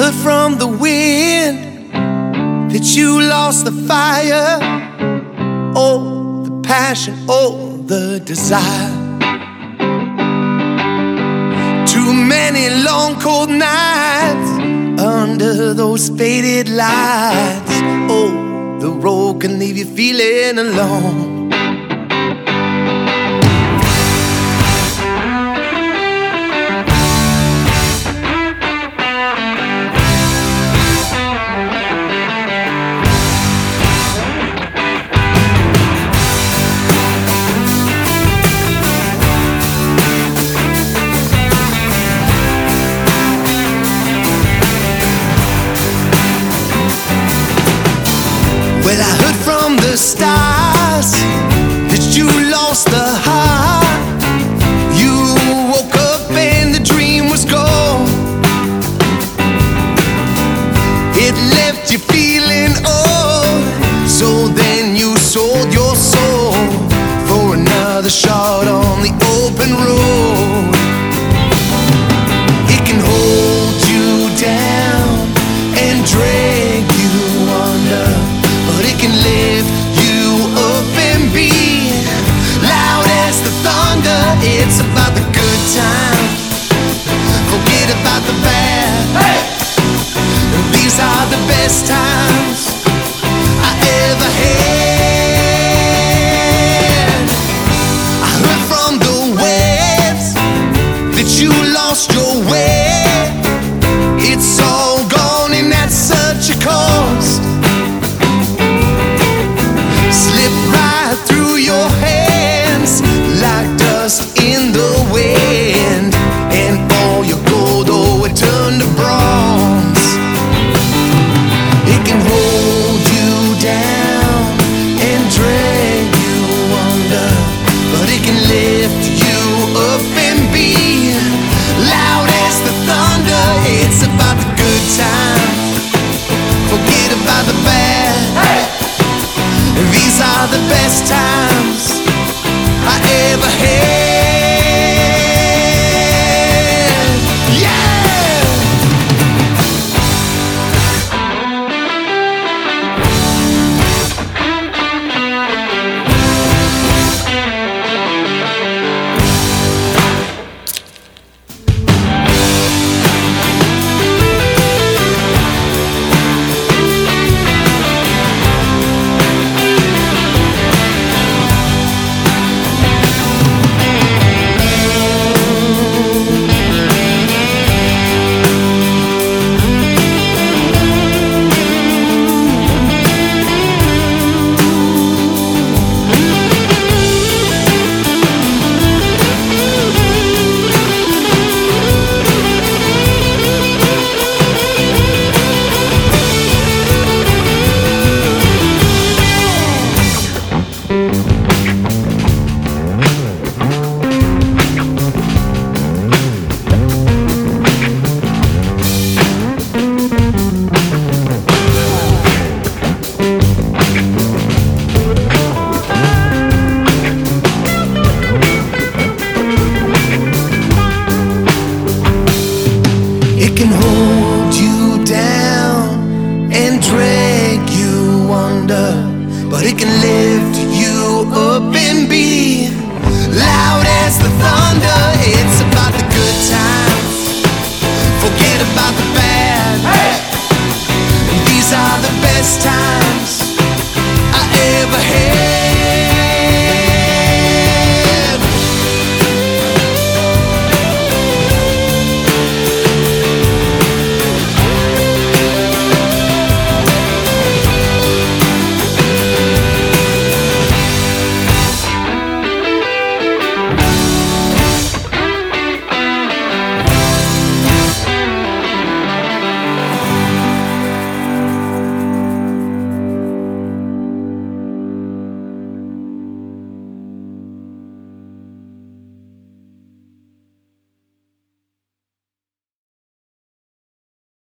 heard from the wind that you lost the fire, oh, the passion, oh, the desire. Too many long cold nights under those faded lights, oh, the road can leave you feeling alone. Well, I heard from the stars that you lost the heart. You woke up and the dream was gone. It left you feeling old. So then you sold your soul for another shot on the open road. It can hold you down and drag you under, but it can lift you up and be loud as the thunder. It's about the good times, forget about the bad. Hey! These are the best times I ever had. I heard from the waves that you lost your way. It's all gone and that's such a cost. Slipped right through your hands like dust in the wind, and all your gold, oh, it turned to bronze. It can hold you down and drag you under, but it can lift you up and be loud as the thunder. It's about the good times, forget about the bad. Hey! These are the best times I ever had. It can hold you down and drag you under, but it can